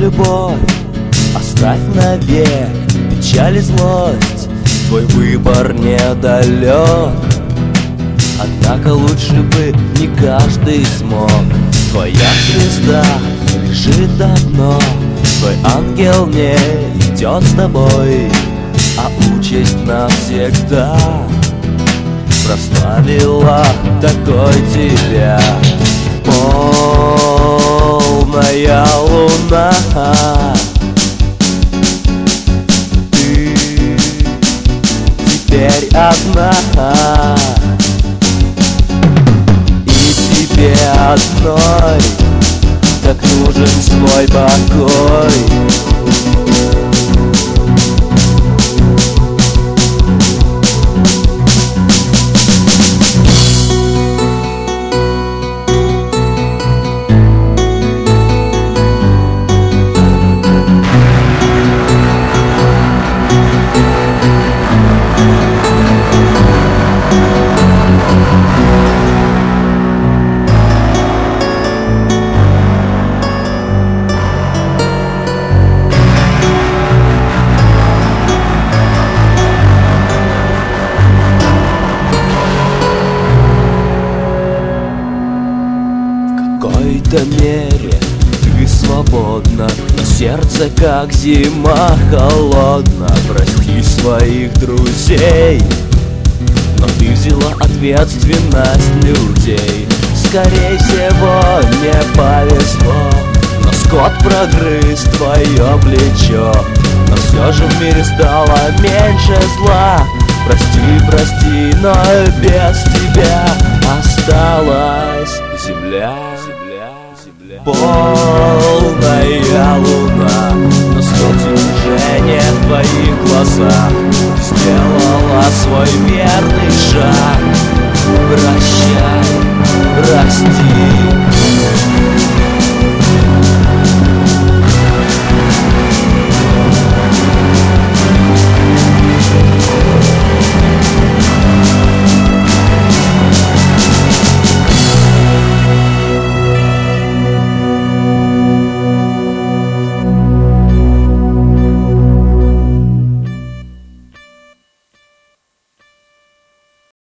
любовь оставь навек, печаль и злость, твой выбор недалек. Однако лучше бы не каждый смог. Твоя звезда лежит давно, твой ангел не идет с тобой, а участь навсегда прославила такой тебя. Полная луна, ты теперь одна, и тебе одной так нужен свой покой. В какой-то мере ты свободна, но сердце как зима холодно. Прости своих друзей, но ты взяла ответственность людей. Скорее всего не повезло, но скот прогрыз твое плечо. Но все же в мире стало меньше зла. Прости, прости, но без тебя осталась земля. Полная луна, но сколько движения в твоих глазах. Сделала свой верный шаг. Прощай, прости.